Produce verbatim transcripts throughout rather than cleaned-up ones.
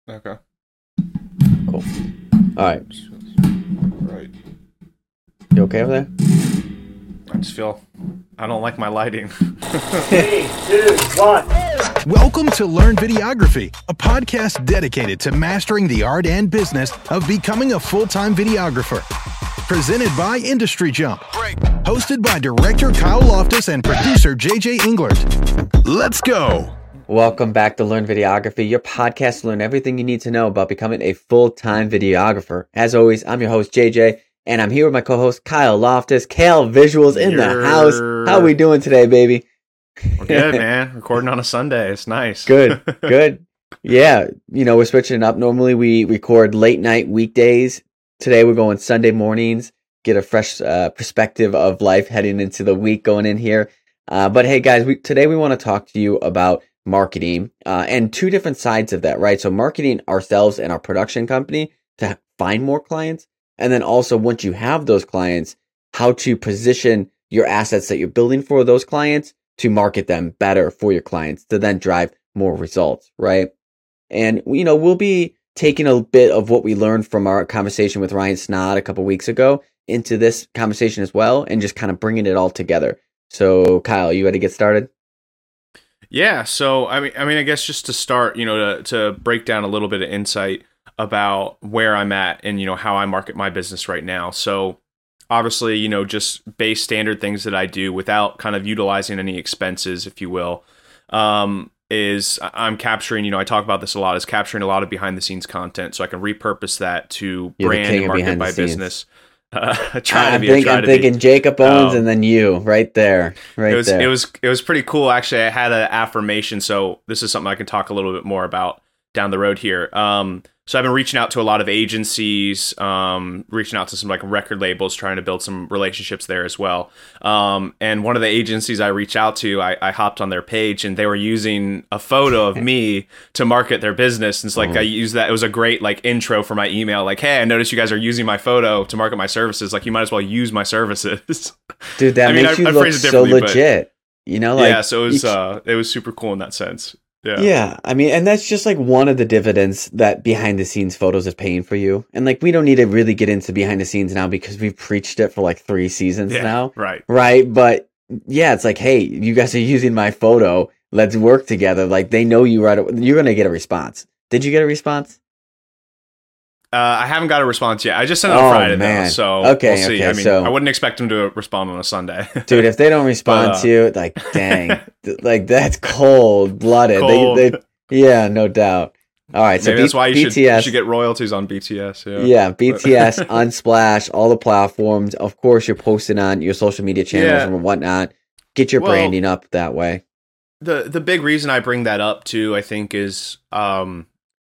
Okay. Cool. All right. Right. You okay over there? I just feel I don't like my lighting. Three, two, one. Welcome to Learn Videography, a podcast dedicated to mastering the art and business of becoming a full-time videographer. Presented by Industry Jump. Hosted by director Kyle Loftus and producer J J Englert. Let's go. Welcome back to Learn Videography, your podcast to learn everything you need to know about becoming a full-time videographer. As always, I'm your host, J J, and I'm here with my co-host, Kyle Loftus. Kale Visuals in the house. How we doing today, baby? We're good, man. Recording on a Sunday. It's nice. Good, good. Yeah, you know, we're switching it up. Normally we record late night weekdays. Today we're going Sunday mornings, get a fresh uh, perspective of life heading into the week going in here. Uh, but hey, guys, we, today we want to talk to you about marketing uh, and two different sides of that, right? So marketing ourselves and our production company to find more clients. And then also once you have those clients, how to position your assets that you're building for those clients to market them better for your clients to then drive more results, right? And, you know, we'll be taking a bit of what we learned from our conversation with Ryan Snod a couple weeks ago into this conversation as well and just kind of bringing it all together. So, Kyle, you ready to get started? Yeah, so I mean, I mean, I guess just to start, you know, to to break down a little bit of insight about where I'm at and you know how I market my business right now. So obviously, you know, just base standard things that I do without kind of utilizing any expenses, if you will, um, is I'm capturing. You know, I talk about this a lot. Is capturing a lot of behind the scenes content, so I can repurpose that to You're brand and market my business. Uh, try I'm, to be, think, try I'm to thinking be. Jacob Owens Um, and then you right there, right it was there. it was it was pretty cool actually. I had an affirmation, so this is something I can talk a little bit more about down the road here. Um, so I've been reaching out to a lot of agencies, um, reaching out to some like record labels, trying to build some relationships there as well. Um, and one of the agencies I reached out to, I, I hopped on their page and they were using a photo of me to market their business. And it's like, Oh. I used that. It was a great like intro for my email. Like, hey, I noticed you guys are using my photo to market my services. Like you might as well use my services. Dude, that I mean, makes I- you I look phrase it so differently, but- legit. You know, like yeah. So it was, you- uh, it was super cool in that sense. Yeah. Yeah, I mean, and that's just like one of the dividends that behind the scenes photos is paying for you. And like, we don't need to really get into behind the scenes now because we've preached it for like three seasons Yeah, now. right. Right. But yeah, it's like, hey, you guys are using my photo. Let's work together. Like they know you right away. You're going to get a response. Did you get a response? Uh, I haven't got a response yet. I just sent it Oh, on Friday, man. though, so Okay, we'll see. okay, I mean, so- I wouldn't expect them to respond on a Sunday. Dude, if they don't respond But, uh, to you, like, dang, th- like that's cold blooded. Cold. They, they, yeah, no doubt. All right. So Maybe B- that's why you should, B T S. you should get royalties on B T S. Yeah, Yeah, B T S, Unsplash, all the platforms. Of course, you're posting on your social media channels Yeah. and whatnot. Get your Well- branding up that way. the the big reason I bring that up too, I think, is um,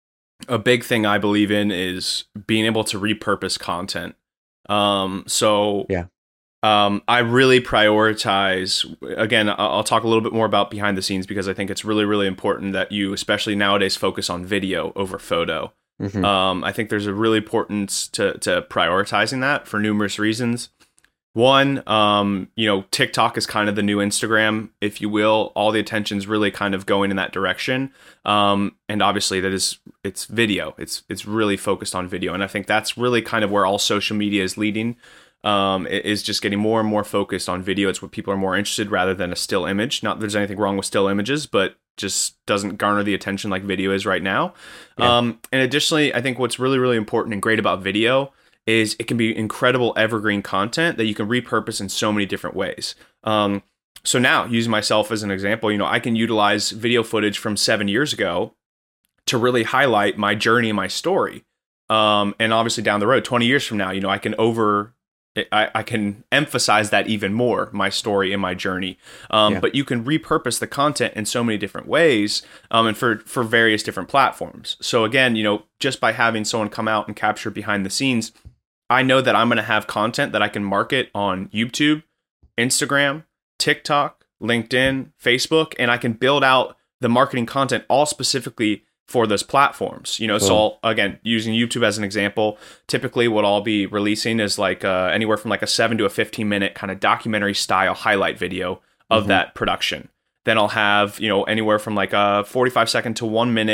a big thing I believe in is being able to repurpose content. Um, so Yeah. Um, I really prioritize, again, I- I'll talk a little bit more about behind the scenes because I think it's really, really important that you, especially nowadays, focus on video over photo. Mhm. Um, I think there's a really importance to, to prioritizing that for numerous reasons. One, um, you know, TikTok is kind of the new Instagram, if you will. All the attention's really kind of going in that direction. Um, and obviously that is, it's video. It's, it's really focused on video. And I think that's really kind of where all social media is leading. Um, it is just getting more and more focused on video. It's what people are more interested rather than a still image. Not that there's anything wrong with still images, but just doesn't garner the attention like video is right now. Yeah. Um, and additionally, I think what's really, really important and great about video is it can be incredible evergreen content that you can repurpose in so many different ways. Um, so now, using myself as an example, you know, I can utilize video footage from seven years ago to really highlight my journey and my story. Um, and obviously down the road, twenty years from now, you know, I can over... I, I can emphasize that even more, my story and my journey. Um, Yeah. But you can repurpose the content in so many different ways um, and for, for various different platforms. So again, you know, just by having someone come out and capture behind the scenes, I know that I'm going to have content that I can market on YouTube, Instagram, TikTok, LinkedIn, Facebook, and I can build out the marketing content all specifically for those platforms. You know, so Cool. I'll, again, using YouTube as an example, typically what I'll be releasing is like uh, anywhere from like a seven to a fifteen minute kind of documentary style highlight video of Mhm. that production. Then I'll have, you know, anywhere from like a forty-five second to one minute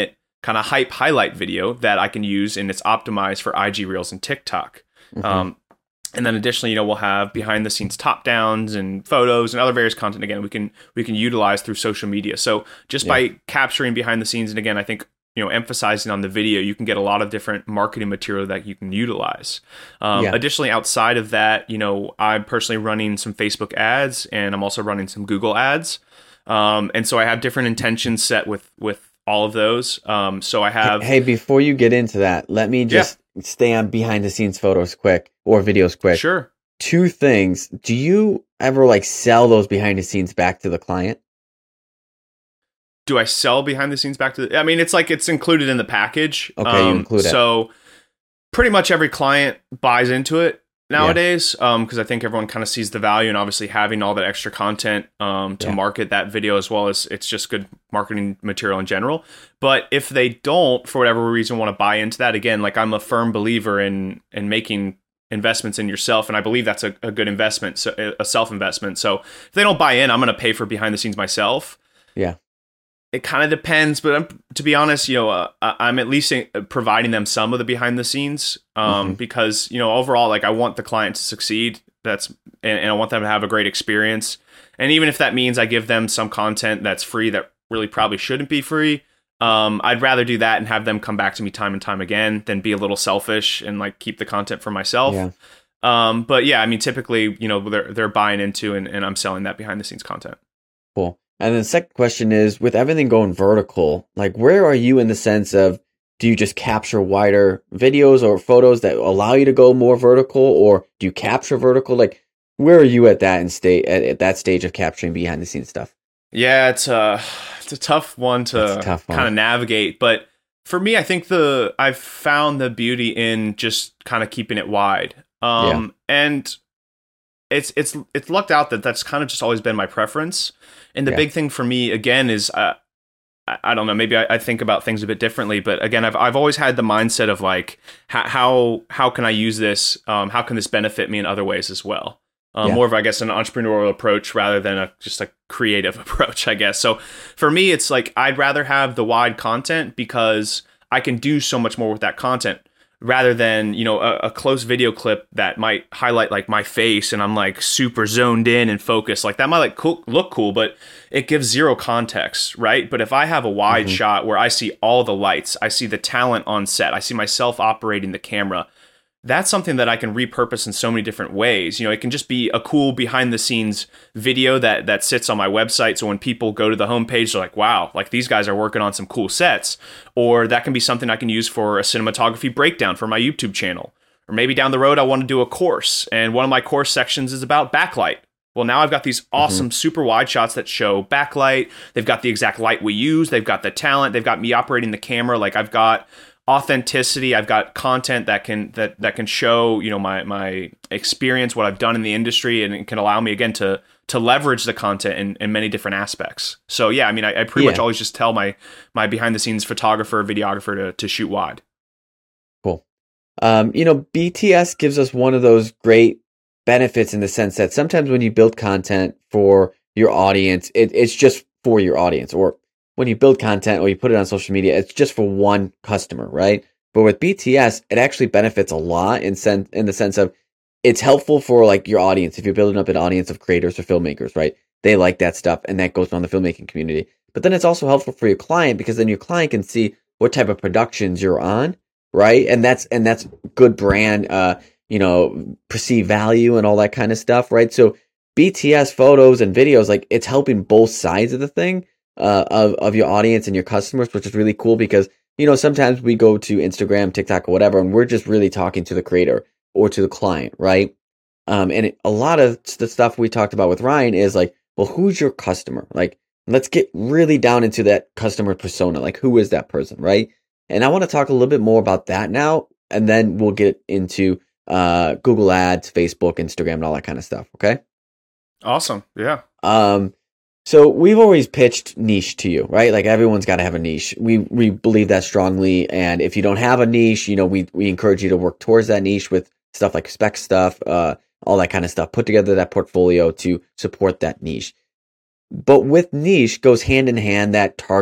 kind of hype highlight video that I can use, and it's optimized for I G Reels and TikTok. Mm-hmm. Um, and then additionally, you know, we'll have behind the scenes top downs and photos and other various content. Again, we can we can utilize through social media. So just yeah. by capturing behind the scenes, and again, I think, you know, emphasizing on the video, you can get a lot of different marketing material that you can utilize. Um, yeah. Additionally, outside of that, you know, I'm personally running some Facebook ads, and I'm also running some Google ads. Um, and so I have different intentions set with with all of those. Um, so I have. Hey, before you get into that, let me just yeah. stay on behind the scenes photos quick or videos quick. Sure. Two things. Do you ever like sell those behind the scenes back to the client? Do I sell behind the scenes back to the, I mean, it's like it's included in the package. Okay, um, you include it. So pretty much every client buys into it nowadays, yeah. um, because I think everyone kind of sees the value, and obviously having all that extra content um, to yeah. market that video, as well as it's just good marketing material in general. But if they don't, for whatever reason, want to buy into that, again, like I'm a firm believer in in making investments in yourself, and I believe that's a, a good investment, so a self-investment. So if they don't buy in, I'm going to pay for behind the scenes myself. Yeah. It kind of depends, but I'm, to be honest, you know, uh, I'm at least providing them some of the behind the scenes, um, mm-hmm. because, you know, overall, like I want the client to succeed. That's and, and I want them to have a great experience. And even if that means I give them some content that's free that really probably shouldn't be free, um, I'd rather do that and have them come back to me time and time again than be a little selfish and like keep the content for myself. Yeah. Um, but yeah, I mean, typically, you know, they're they're buying into and, and I'm selling that behind the scenes content. Cool. And then the second question is, with everything going vertical, like where are you in the sense of, do you just capture wider videos or photos that allow you to go more vertical, or do you capture vertical? Like, where are you at that in state at, at that stage of capturing behind the scenes stuff? Yeah, it's a it's a tough one to kind of navigate, but for me, I think the I've found the beauty in just kind of keeping it wide. Um, yeah. and it's it's it's lucked out that that's kind of just always been my preference. And the yeah. big thing for me, again, is uh, I, I don't know, maybe I, I think about things a bit differently, but again, I've I've always had the mindset of like, how how, how can I use this? Um, how can this benefit me in other ways as well? Um, yeah. More of, I guess, an entrepreneurial approach rather than a just a creative approach, I guess. So for me, it's like I'd rather have the wide content because I can do so much more with that content, rather than, you know, a, a close video clip that might highlight like my face and I'm like super zoned in and focused. Like that might like cool, look cool, but it gives zero context, right? But if I have a wide mm-hmm. shot where I see all the lights, I see the talent on set, I see myself operating the camera, that's something that I can repurpose in so many different ways. You know, it can just be a cool behind the scenes video that that sits on my website. So when people go to the homepage, they're like, wow, like these guys are working on some cool sets. Or that can be something I can use for a cinematography breakdown for my YouTube channel. Or maybe down the road, I want to do a course, and one of my course sections is about backlight. Well, now I've got these awesome mm-hmm. super wide shots that show backlight. They've got the exact light we use. They've got the talent. They've got me operating the camera. Like I've got authenticity. I've got content that can that that can show, you know, my my experience, what I've done in the industry, and it can allow me again to to leverage the content in, in many different aspects. So yeah, I mean, I, I pretty yeah. much always just tell my my behind the scenes photographer, videographer to to shoot wide. Cool. Um, you know, B T S gives us one of those great benefits in the sense that sometimes when you build content for your audience, it, it's just for your audience, or when you build content or you put it on social media, it's just for one customer, right? But with B T S, it actually benefits a lot in sen- in the sense of it's helpful for like your audience. If you're building up an audience of creators or filmmakers, right? They like that stuff, and that goes on the filmmaking community. But then it's also helpful for your client, because then your client can see what type of productions you're on, right? And that's and that's good brand, uh, you know, perceived value and all that kind of stuff, right? So B T S photos and videos, like it's helping both sides of the thing. Uh, of, of your audience and your customers, which is really cool, because, you know, sometimes we go to Instagram, TikTok, or whatever, and we're just really talking to the creator or to the client, right? Um, and it, a lot of the stuff we talked about with Ryan is like, well, who's your customer? Like, let's get really down into that customer persona. Like, who is that person, right? And I want to talk a little bit more about that now, and then we'll get into uh, Google Ads, Facebook, Instagram, and all that kind of stuff, okay? Awesome, yeah. Um. So we've always pitched niche to you, right? Like everyone's got to have a niche. We we believe that strongly. And if you don't have a niche, you know, we we encourage you to work towards that niche with stuff like spec stuff, uh, all that kind of stuff. Put together that portfolio to support that niche. But with niche goes hand in hand that target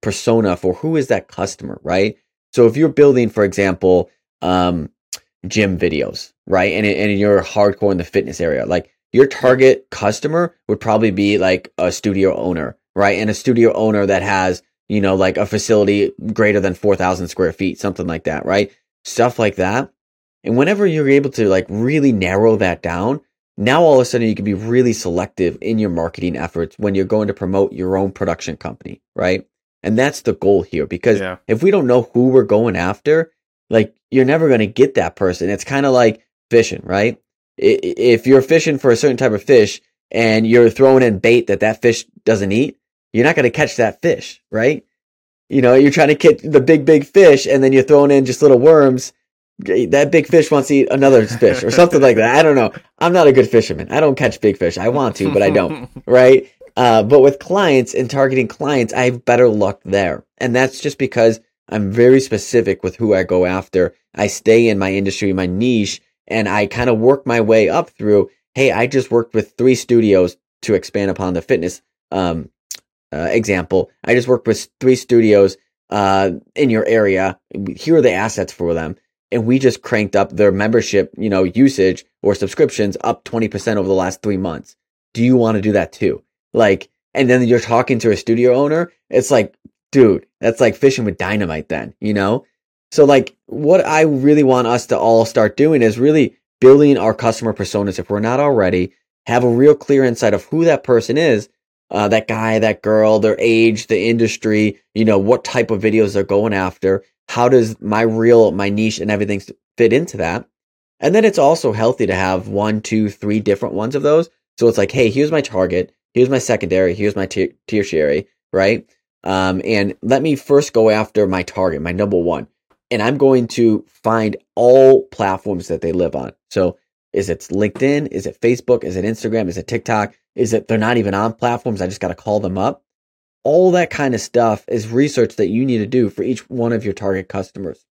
persona for who is that customer, right? So if you're building, for example, um, gym videos, right? And, and you're hardcore in the fitness area, like your target customer would probably be like a studio owner, right? And a studio owner that has, you know, like a facility greater than four thousand square feet, something like that, right? Stuff like that. And whenever you're able to like really narrow that down, now all of a sudden you can be really selective in your marketing efforts when you're going to promote your own production company, right? And that's the goal here, because Yeah. if we don't know who we're going after, like you're never going to get that person. It's kind of like fishing, right? I- If you're fishing for a certain type of fish and you're throwing in bait that that fish doesn't eat, you're not going to catch that fish, right? You know, you're trying to catch the big, big fish and then you're throwing in just little worms. That big fish wants to eat another fish or something like that. I don't know. I'm not a good fisherman. I don't catch big fish. I want to, but I don't, right? Uh, but with clients and targeting clients, I have better luck there. And that's just because I'm very specific with who I go after. I stay in my industry, my niche, and I kind of work my way up through, hey, I just worked with three studios to expand upon the fitness um, uh, example. I just worked with three studios uh, in your area. Here are the assets for them. And we just cranked up their membership, you know, usage or subscriptions up twenty percent over the last three months. Do you want to do that too? Like, and then you're talking to a studio owner. It's like, dude, that's like fishing with dynamite then, you know? So like what I really want us to all start doing is really building our customer personas. If we're not already, have a real clear insight of who that person is, uh, that guy, that girl, their age, the industry, you know, what type of videos they're going after. How does my reel, my niche and everything fit into that? And then it's also healthy to have one, two, three different ones of those. So it's like, hey, here's my target. Here's my secondary. Here's my ter- tertiary, right? Um, and let me first go after my target, my number one. And I'm going to find all platforms that they live on. So is it LinkedIn? Is it Facebook? Is it Instagram? Is it TikTok? Is it they're not even on platforms? I just got to call them up. All that kind of stuff is research that you need to do for each one of your target customers.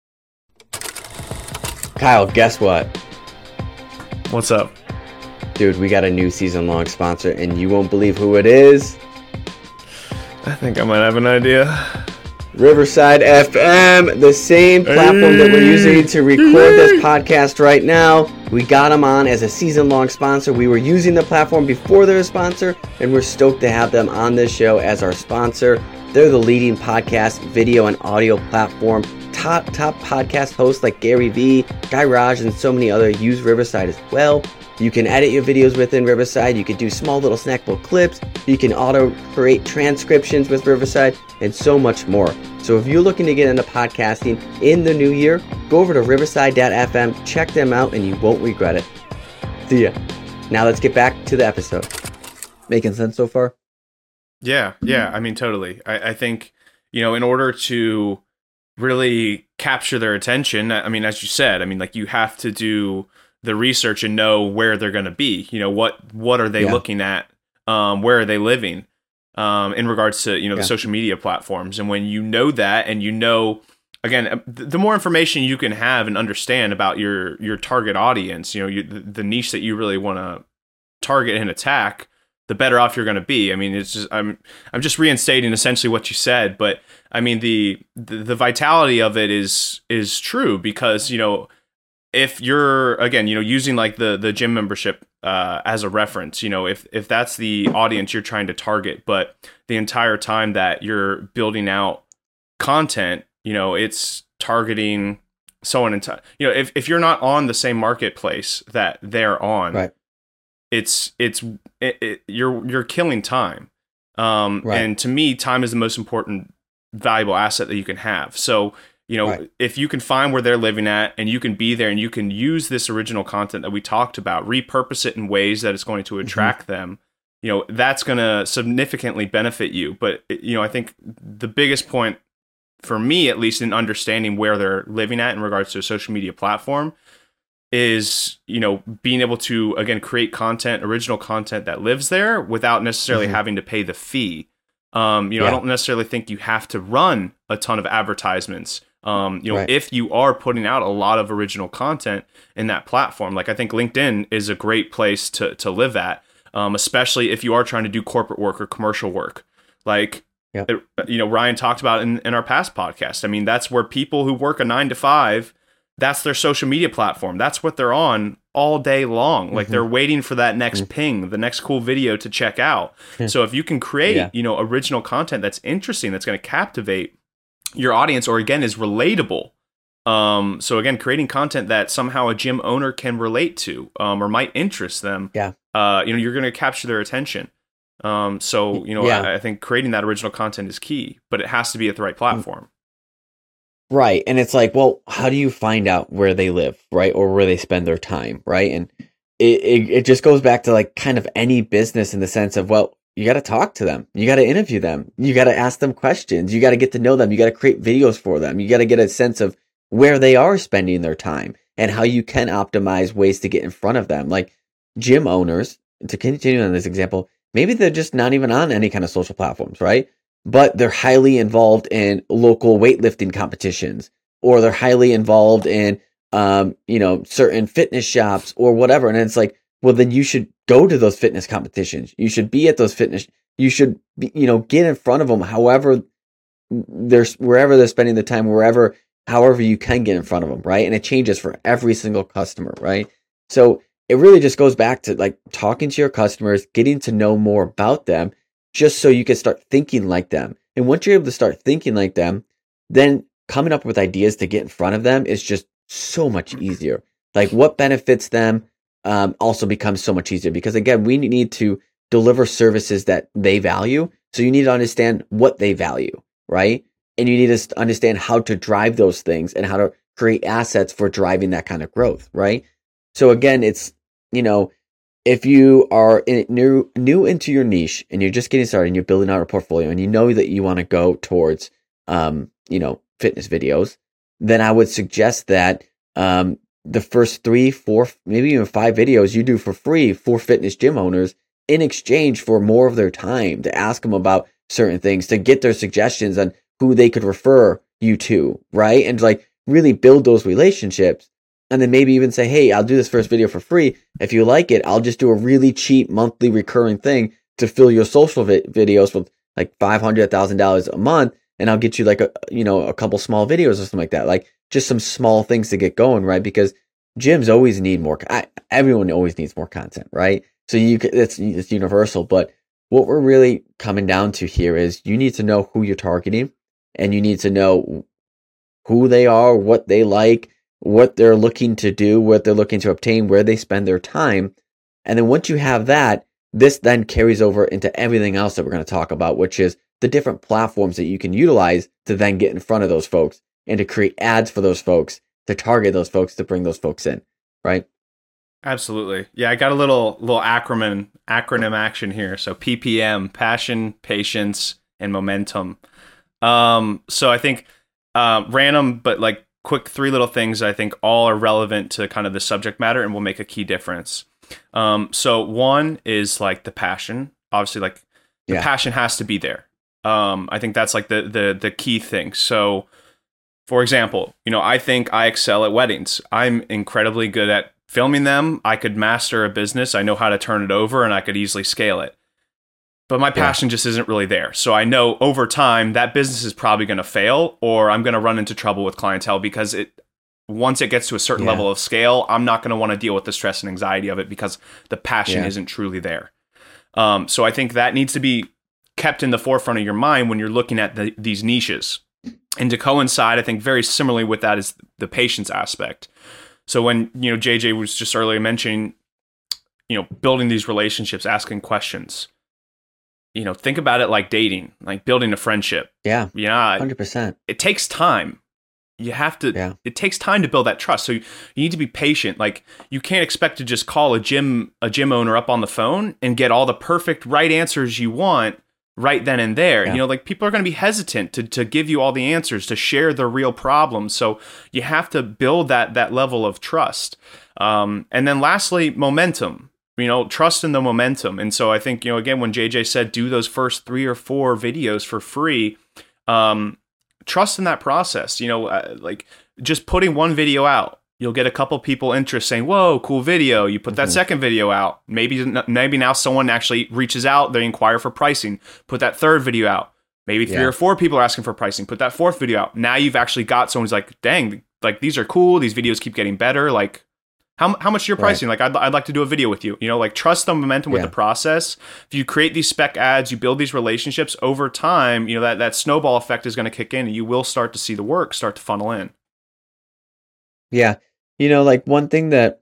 Kyle, guess what? What's up? Dude, we got a new season-long sponsor, and you won't believe who it is. I think I might have an idea. Riverside F M, the same platform that we're using to record this podcast right now. We got them on as a season-long sponsor. We were using the platform before they're a sponsor, and we're stoked to have them on this show as our sponsor. They're the leading podcast, video, and audio platform. Top, top podcast hosts like Gary Vee, Guy Raj, and so many other use Riverside as well. You can edit your videos within Riverside. You can do small little snackable clips. You can auto-create transcriptions with Riverside, and so much more. So if you're looking to get into podcasting in the new year, go over to riverside dot f m, check them out, and you won't regret it. See ya. Now let's get back to the episode. Making sense so far? Yeah, yeah. I mean, totally. I, I think, you know, in order to really capture their attention, I mean, as you said, I mean, like you have to do the research and know where they're going to be. You know, what what are they Yeah. looking at? Um, where are they living? Um, in regards to, you know, the Yeah. social media platforms. And when you know that, and you know, again, th- the more information you can have and understand about your your target audience, you know, you, the, the niche that you really want to target and attack, the better off you're going to be. I mean, it's just I'm I'm just reinstating essentially what you said, but I mean the the, the vitality of it is is true, because, you know, if you're, again, you know, using like the the gym membership uh, as a reference, you know, if if that's the audience you're trying to target, but the entire time that you're building out content, you know, it's targeting someone in time. You know, if if you're not on the same marketplace that they're on, Right. it's it's it, it, you're you're killing time. Um, Right. And to me, time is the most important, valuable asset that you can have. So, you know, Right. if you can find where they're living at and you can be there and you can use this original content that we talked about, repurpose it in ways that it's going to attract them, you know, that's going to significantly benefit you. But, you know, I think the biggest point for me, at least in understanding where they're living at in regards to a social media platform, is, you know, being able to, again, create content, original content that lives there without necessarily Mhm. having to pay the fee. Um, you know, Yeah. I don't necessarily think you have to run a ton of advertisements. Um, you know, Right. if you are putting out a lot of original content in that platform, like I think LinkedIn is a great place to to live at, um, especially if you are trying to do corporate work or commercial work. Like, Yep. that, you know, Ryan talked about in, in our past podcast. I mean, that's where people who work a nine to five, that's their social media platform. That's what they're on all day long. Like mm-hmm. they're waiting for that next mm-hmm. ping, the next cool video to check out. So if you can create, yeah. you know, original content that's interesting, that's going to captivate your audience, or again, is relatable. Um, so again, creating content that somehow a gym owner can relate to, um, or might interest them. Yeah. Uh, you know, you're going to capture their attention. Um, so, you know, yeah. I, I think creating that original content is key, but it has to be at the right platform. Right. And it's like, well, how do you find out where they live, right? Or where they spend their time, right? And it, it, it just goes back to like kind of any business in the sense of, well, you got to talk to them. You got to interview them. You got to ask them questions. You got to get to know them. You got to create videos for them. You got to get a sense of where they are spending their time and how you can optimize ways to get in front of them. Like gym owners, to continue on this example, maybe they're just not even on any kind of social platforms, right? But they're highly involved in local weightlifting competitions, or they're highly involved in, um, you know, certain fitness shops or whatever. And it's like, well, then you should go to those fitness competitions. You should be at those fitness. You should, be, you know, get in front of them. However, there's wherever they're spending the time, wherever, however you can get in front of them, right? And it changes for every single customer, right? So it really just goes back to like talking to your customers, getting to know more about them, just so you can start thinking like them. And once you're able to start thinking like them, then coming up with ideas to get in front of them is just so much easier. Like what benefits them um, also becomes so much easier, because again, we need to deliver services that they value. So you need to understand what they value, right? And you need to understand how to drive those things and how to create assets for driving that kind of growth, right? So again, it's, you know, if you are in, new new into your niche and you're just getting started and you're building out a portfolio and you know that you want to go towards, um, you know, fitness videos, then I would suggest that um, the first three, four, maybe even five videos you do for free for fitness gym owners in exchange for more of their time to ask them about certain things, to get their suggestions on who they could refer you to, right? And like really build those relationships. And then maybe even say, hey, I'll do this first video for free. If you like it, I'll just do a really cheap monthly recurring thing to fill your social vi- videos with like five hundred dollars, one thousand dollars a month. And I'll get you like a, you know, a couple small videos or something like that. Like just some small things to get going, right? Because gyms always need more. I, everyone always needs more content, right? So you could, it's, it's universal. But what we're really coming down to here is you need to know who you're targeting, and you need to know who they are, what they like, what they're looking to do, what they're looking to obtain, where they spend their time. And then once you have that, this then carries over into everything else that we're going to talk about, which is the different platforms that you can utilize to then get in front of those folks and to create ads for those folks, to target those folks, to bring those folks in, right? Absolutely. Yeah, I got a little little acronym acronym action here. So P P M, passion, patience, and momentum. Um, so I think uh, random, but like quick three little things I think all are relevant to kind of the subject matter and will make a key difference. Um, so one is like the passion. Obviously, like the yeah. passion has to be there. Um, I think that's like the the the key thing. So, for example, you know, I think I excel at weddings. I'm incredibly good at filming them. I could master a business. I know how to turn it over, and I could easily scale it. But my passion yeah. just isn't really there. So I know over time that business is probably going to fail, or I'm going to run into trouble with clientele, because it once it gets to a certain yeah. level of scale, I'm not going to want to deal with the stress and anxiety of it because the passion yeah. isn't truly there. Um, so I think that needs to be kept in the forefront of your mind when you're looking at the, these niches. And to coincide, I think very similarly with that is the patience aspect. So when, you know, J J was just earlier mentioning, you know, building these relationships, asking questions, you know, think about it like dating, like building a friendship. Yeah. Yeah. one hundred percent. It takes time. You have to, yeah. it takes time to build that trust. So you, you need to be patient. Like you can't expect to just call a gym, a gym owner up on the phone and get all the perfect right answers you want right then and there. Yeah. You know, like people are going to be hesitant to, to give you all the answers, to share their real problems. So you have to build that, that level of trust. Um, and then lastly, momentum, you know, trust in the momentum. And so I think, you know, again, when J J said, do those first three or four videos for free, um, trust in that process. You know, uh, like just putting one video out, you'll get a couple people interest saying, whoa, cool video. You put that mm-hmm. second video out. Maybe maybe now someone actually reaches out. They inquire for pricing. Put that third video out. Maybe three Yeah. or four people are asking for pricing. Put that fourth video out. Now you've actually got someone who's like, dang, like these are cool. These videos keep getting better. Like, how how much you're pricing? Right. Like, I'd, I'd like to do a video with you. You know, like trust the momentum with Yeah. the process. If you create these spec ads, you build these relationships over time, you know, that, that snowball effect is going to kick in and you will start to see the work start to funnel in. Yeah. You know, like one thing that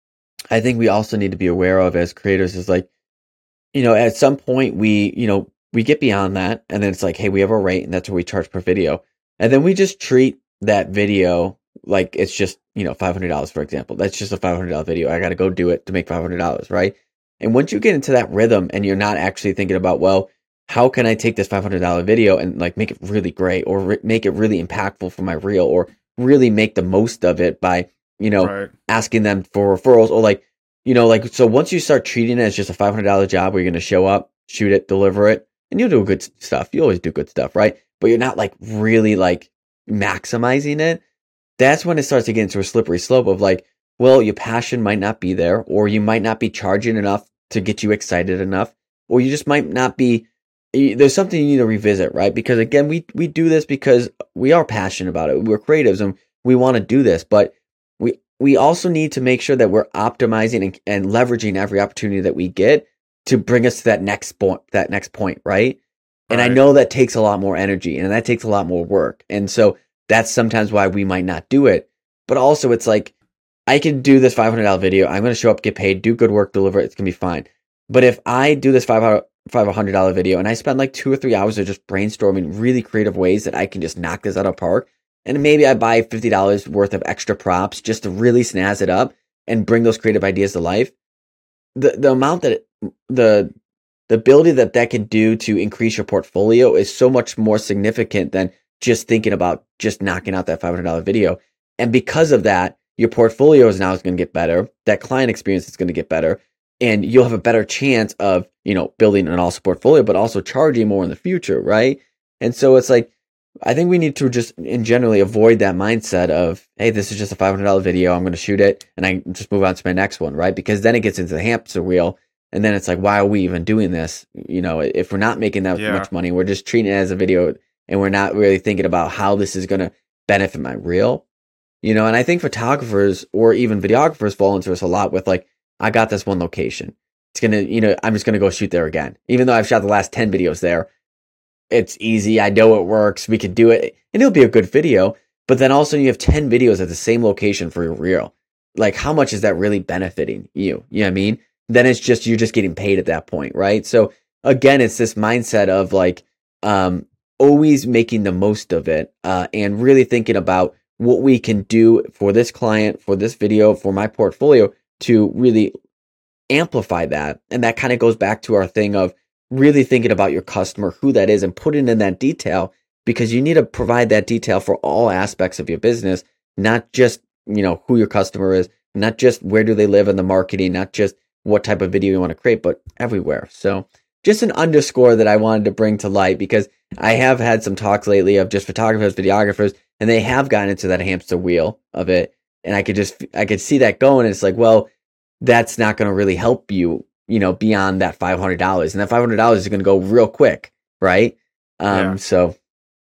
I think we also need to be aware of as creators is like, you know, at some point we, you know, we get beyond that and then it's like, hey, we have a rate and that's what we charge per video. And then we just treat that video like it's just, you know, five hundred dollars, for example. That's just a five hundred dollars video. I got to go do it to make five hundred dollars, right? And once you get into that rhythm and you're not actually thinking about, well, how can I take this five hundred dollars video and like make it really great or re- make it really impactful for my reel or really make the most of it by, you know, Right. asking them for referrals or like, you know, like, so once you start treating it as just a five hundred dollars job where you're going to show up, shoot it, deliver it, and you'll do good stuff. You always do good stuff, right? But you're not like really like maximizing it. That's when it starts to get into a slippery slope of like, well, your passion might not be there, or you might not be charging enough to get you excited enough, or you just might not be, there's something you need to revisit, right? Because again, we, we do this because we are passionate about it. We're creatives and we want to do this, but we, we also need to make sure that we're optimizing and, and leveraging every opportunity that we get to bring us to that next point, that next point, right? And I Right. know that takes a lot more energy and that takes a lot more work. And so that's sometimes why we might not do it. But also it's like, I can do this five hundred dollars video. I'm going to show up, get paid, do good work, deliver it. It's going to be fine. But if I do this five hundred dollars video and I spend like two or three hours of just brainstorming really creative ways that I can just knock this out of the park, and maybe I buy fifty dollars worth of extra props just to really snazz it up and bring those creative ideas to life, the the amount that it, the the ability that that can do to increase your portfolio is so much more significant than just thinking about just knocking out that five hundred dollars video. And because of that, your portfolio is now going to get better. That client experience is going to get better, and you'll have a better chance of, you know, building an awesome portfolio, but also charging more in the future, right? And so it's like, I think we need to just in generally avoid that mindset of, hey, this is just a five hundred dollars video. I'm going to shoot it and I just move on to my next one, right? Because then it gets into the hamster wheel. And then it's like, why are we even doing this? You know, if we're not making that Yeah. much money, we're just treating it as a video and we're not really thinking about how this is going to benefit my reel. You know, and I think photographers or even videographers fall into this a lot with like, I got this one location. It's going to, you know, I'm just going to go shoot there again. Even though I've shot the last ten videos there, it's easy. I know it works. We could do it and it'll be a good video. But then also you have ten videos at the same location for your reel. Like, how much is that really benefiting you? You know what I mean? Then it's just, you're just getting paid at that point, right? So again, it's this mindset of like, um, always making the most of it, uh, and really thinking about what we can do for this client, for this video, for my portfolio to really amplify that. And that kind of goes back to our thing of really thinking about your customer, who that is, and putting in that detail, because you need to provide that detail for all aspects of your business, not just, you know, who your customer is, not just where do they live in the marketing, not just what type of video you want to create, but everywhere. So just an underscore that I wanted to bring to light, because I have had some talks lately of just photographers, videographers, and they have gotten into that hamster wheel of it. And I could just, I could see that going. And it's like, well, that's not going to really help you, you know, beyond that five hundred dollars. And that five hundred dollars is going to go real quick. Right. Um, Yeah. so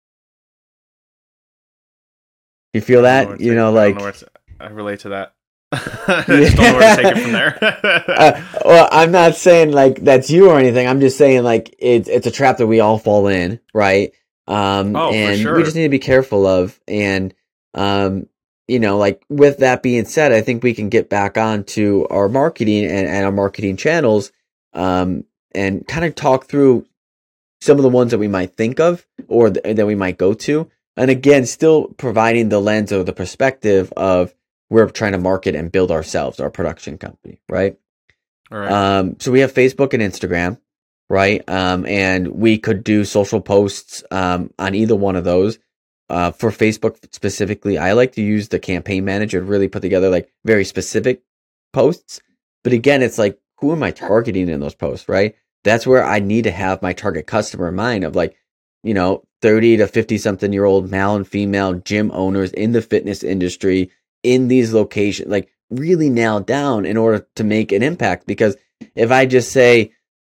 you feel I don't that, know you know, where to- like, I, don't know where to- I relate to that. I just don't know where to take it from there. uh, well, I'm not saying like that's you or anything. I'm just saying like it's it's a trap that we all fall in, right? Um, Oh, for and sure. we just need to be careful of. And um, you know, like with that being said, I think we can get back on to our marketing and, and our marketing channels, um, and kind of talk through some of the ones that we might think of or th- that we might go to. And again, still providing the lens or the perspective of we're trying to market and build ourselves, our production company, right? All right. Um, so we have Facebook and Instagram, right? Um, and we could do social posts um, on either one of those. Uh, for Facebook specifically, I like to use the campaign manager to really put together like very specific posts. But again, it's like, who am I targeting in those posts, right? That's where I need to have my target customer in mind of like, you know, thirty to fifty something year old male and female gym owners in the fitness industry in these locations, like really nailed down in order to make an impact. Because if I just say,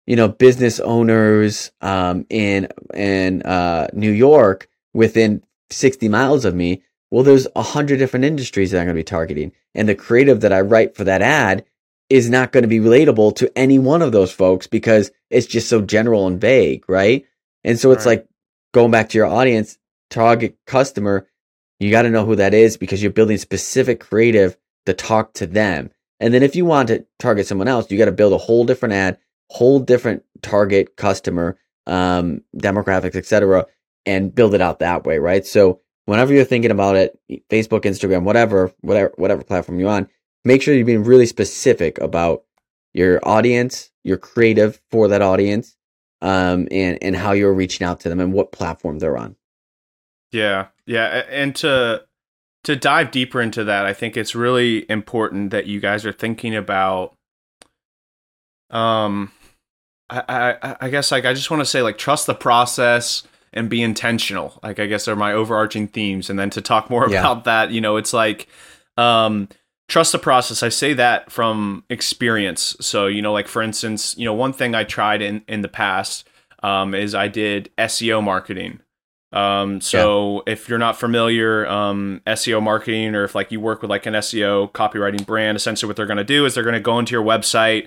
you know, business owners um, in in uh, New York within sixty miles of me. Well, there's a hundred different industries that I'm going to be targeting, and the creative that I write for that ad is not going to be relatable to any one of those folks because it's just so general and vague, right? And so it's Right. like going back to your audience, target customer. You got to know who that is because you're building specific creative to talk to them. And then if you want to target someone else, you got to build a whole different ad, whole different target customer, um, demographics, et cetera, and build it out that way, right? So whenever you're thinking about it, Facebook, Instagram, whatever, whatever, whatever platform you're on, make sure you're being really specific about your audience, your creative for that audience, um, and and how you're reaching out to them and what platform they're on. Yeah, yeah, a- and to to dive deeper into that, I think it's really important that you guys are thinking about. Um, I I, I guess like I just want to say like trust the process and be intentional. Like I guess are my overarching themes, and then to talk more Yeah. about that, you know, it's like, um. Trust the process. I say that from experience. So, you know, like for instance, you know, one thing I tried in, in the past um, is I did S E O marketing. Um, so yeah. If you're not familiar, um, S E O marketing, or if like you work with like an S E O copywriting brand, essentially what they're going to do is they're going to go into your website,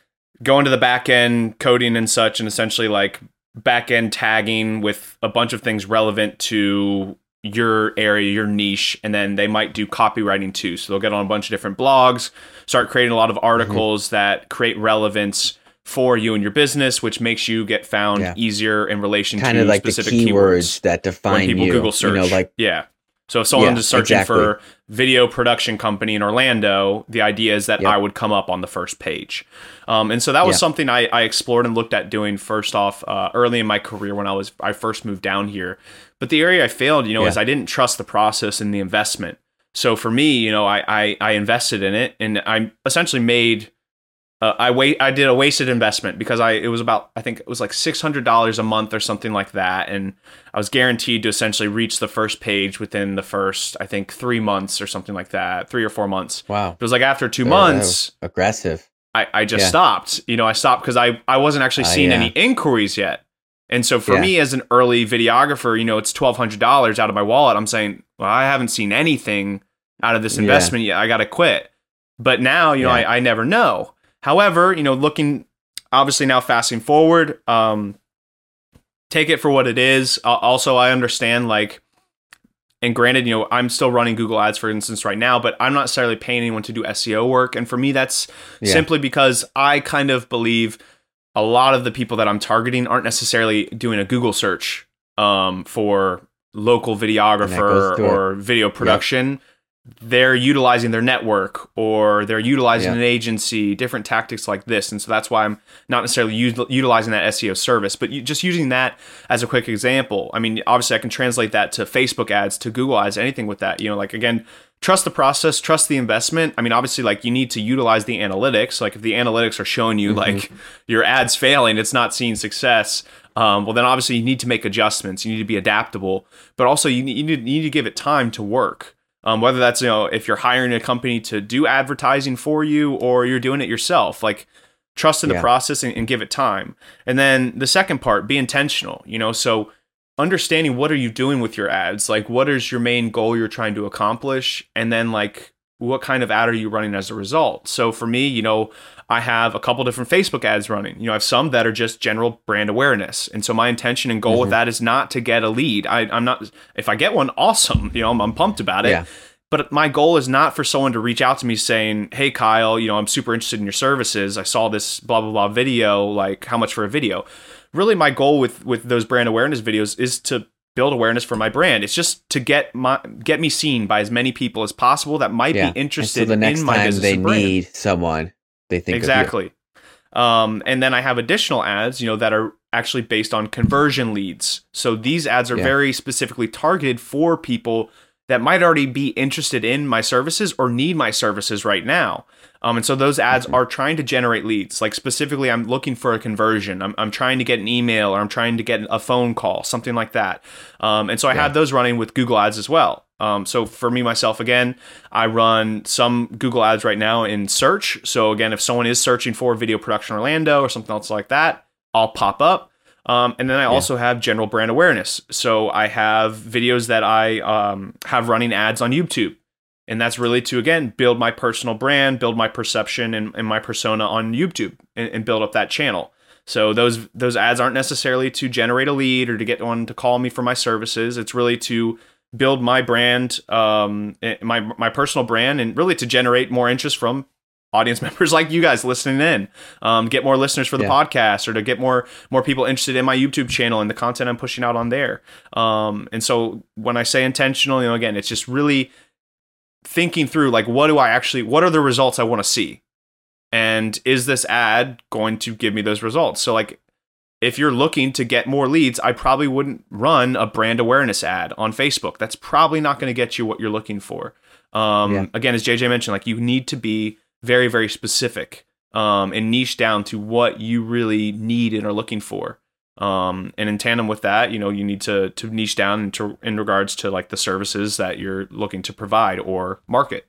go into the back end coding and such, and essentially like back end tagging with a bunch of things relevant to your area, your niche, and then they might do copywriting too. So they'll get on a bunch of different blogs, start creating a lot of articles mm-hmm. that create relevance for you and your business, which makes you get found yeah. easier in relation kind to of like specific the keywords keywords that define when people you. Google search. You know, like yeah. So if someone yeah, is searching exactly. for video production company in Orlando, the idea is that yep. I would come up on the first page. Um, and so that was yeah. something I, I explored and looked at doing first off uh, early in my career when I was I first moved down here. But the area I failed, you know, yeah. is I didn't trust the process and the investment. So for me, you know, I I, I invested in it, and I essentially made uh, I wait I did a wasted investment because I it was about I think it was like six hundred dollars a month or something like that, and I was guaranteed to essentially reach the first page within the first I think three months or something like that, three or four months. Wow, it was like after two uh, months, aggressive. I I just yeah. stopped. You know, I stopped because I I wasn't actually seeing uh, yeah. any inquiries yet. And so for yeah. me as an early videographer, you know, it's twelve hundred dollars out of my wallet. I'm saying, well, I haven't seen anything out of this investment yeah. yet. I got to quit. But now, you know, yeah. I, I never know. However, you know, looking, obviously now fasting forward, um, take it for what it is. Uh, also, I understand like, and granted, you know, I'm still running Google Ads, for instance, right now, but I'm not necessarily paying anyone to do S E O work. And for me, that's yeah. simply because I kind of believe a lot of the people that I'm targeting aren't necessarily doing a Google search um, for local videographer or video production. Yep. They're utilizing their network, or they're utilizing yep. an agency, different tactics like this. And so that's why I'm not necessarily u- utilizing that S E O service, but you, just using that as a quick example. I mean, obviously I can translate that to Facebook ads, to Google ads, anything with that. You know, like again, trust the process, trust the investment. I mean, obviously, like you need to utilize the analytics. Like if the analytics are showing you mm-hmm. like your ads failing, it's not seeing success. Um, well, then obviously you need to make adjustments. You need to be adaptable, but also you need, you need, you need to give it time to work. Um, whether that's, you know, if you're hiring a company to do advertising for you or you're doing it yourself, like trust in the yeah. process and, and give it time. And then the second part, be intentional, you know, so understanding what are you doing with your ads? Like, what is your main goal you're trying to accomplish? And then like, what kind of ad are you running as a result? So for me, you know, I have a couple different Facebook ads running. You know, I have some that are just general brand awareness. And so my intention and goal mm-hmm. with that is not to get a lead. I, I'm not, if I get one, awesome. You know, I'm, I'm pumped about it. Yeah. But my goal is not for someone to reach out to me saying, hey, Kyle, you know, I'm super interested in your services. I saw this blah, blah, blah video. Like, how much for a video? Really, my goal with, with those brand awareness videos is to build awareness for my brand. It's just to get my get me seen by as many people as possible that might yeah. be interested so the next in my time business they and brand. need someone, they think exactly. Of you. Um, and then I have additional ads, you know, that are actually based on conversion leads. So these ads are yeah. very specifically targeted for people that might already be interested in my services or need my services right now. Um, and so those ads are trying to generate leads. Like specifically, I'm looking for a conversion. I'm, I'm trying to get an email, or I'm trying to get a phone call, something like that. Um, and so I yeah. have those running with Google Ads as well. Um, so for me, myself, again, I run some Google Ads right now in search. So again, if someone is searching for Video Production Orlando or something else like that, I'll pop up. Um, and then I yeah. also have general brand awareness. So I have videos that I um, have running ads on YouTube. And that's really to, again, build my personal brand, build my perception and, and my persona on YouTube, and, and build up that channel. So those those ads aren't necessarily to generate a lead or to get one to call me for my services. It's really to build my brand, um, my my personal brand, and really to generate more interest from audience members like you guys listening in, um, get more listeners for the yeah. podcast, or to get more more people interested in my YouTube channel and the content I'm pushing out on there. Um, and so when I say intentional, you know, again, it's just really thinking through, like, what do I actually, what are the results I want to see? And is this ad going to give me those results? So like, if you're looking to get more leads, I probably wouldn't run a brand awareness ad on Facebook. That's probably not going to get you what you're looking for. Um, yeah. Again, as J J mentioned, like, you need to be very, very specific um, and niche down to what you really need and are looking for. Um, and in tandem with that, you know, you need to to niche down into, in regards to like the services that you're looking to provide or market.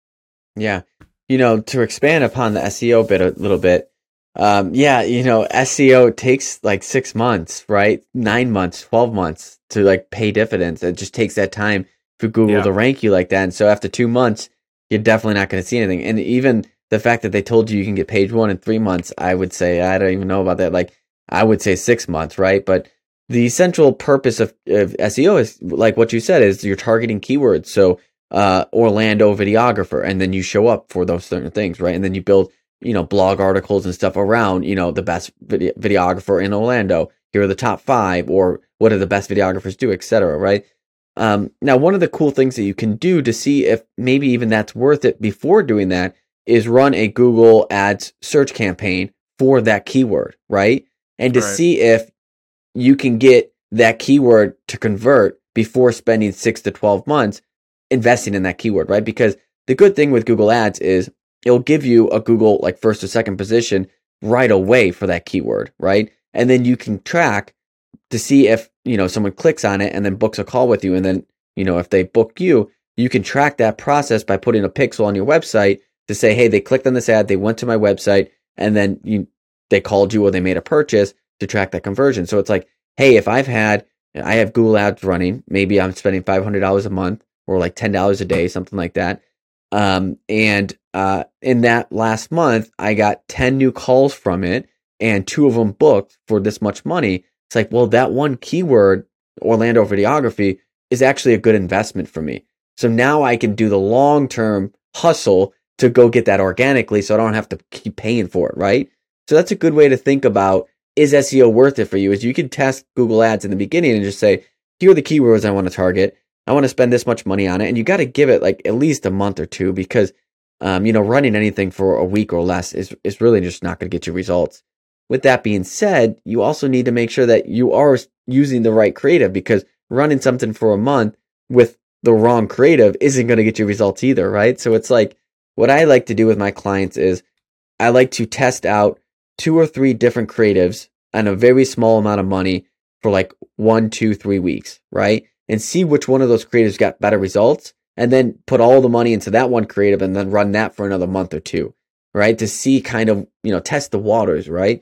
Yeah. You know, to expand upon the S E O bit a little bit, um, yeah, you know, S E O takes like six months, right? Nine months, twelve months to like pay dividends. It just takes that time for Google yeah. to rank you like that. And so after two months, you're definitely not going to see anything. And even the fact that they told you you can get page one in three months, I would say, I don't even know about that. Like, I would say six months, right? But the central purpose of, of S E O is, like what you said, is you're targeting keywords. So uh, Orlando videographer, and then you show up for those certain things, right? And then you build, you know, blog articles and stuff around, you know, the best video- videographer in Orlando. Here are the top five, or what do the best videographers do, et cetera, right? Um, now, one of the cool things that you can do to see if maybe even that's worth it before doing that is run a Google Ads search campaign for that keyword, right? And to right. see if you can get that keyword to convert before spending six to twelve months investing in that keyword, right? Because the good thing with Google Ads is it'll give you a Google like first or second position right away for that keyword, right? And then you can track to see if, you know, someone clicks on it and then books a call with you. And then, you know, if they book you, you can track that process by putting a pixel on your website to say, hey, they clicked on this ad, they went to my website, and then you they called you or they made a purchase, to track that conversion. So it's like, hey, if I've had, I have Google Ads running, maybe I'm spending five hundred dollars a month or like ten dollars a day, something like that. Um, and uh, in that last month, I got ten new calls from it, and two of them booked for this much money. It's like, well, that one keyword, Orlando videography, is actually a good investment for me. So now I can do the long-term hustle to go get that organically, so I don't have to keep paying for it, right? So that's a good way to think about, is S E O worth it for you? Is you can test Google Ads in the beginning and just say, here are the keywords I want to target. I want to spend this much money on it. And you got to give it like at least a month or two, because, um, you know, running anything for a week or less is, is really just not going to get you results. With that being said, you also need to make sure that you are using the right creative, because running something for a month with the wrong creative isn't going to get you results either, right? So it's like, what I like to do with my clients is I like to test out two or three different creatives on a very small amount of money for like one, two, three weeks, right? And see which one of those creatives got better results, and then put all the money into that one creative and then run that for another month or two, right? To see kind of, you know, test the waters, right?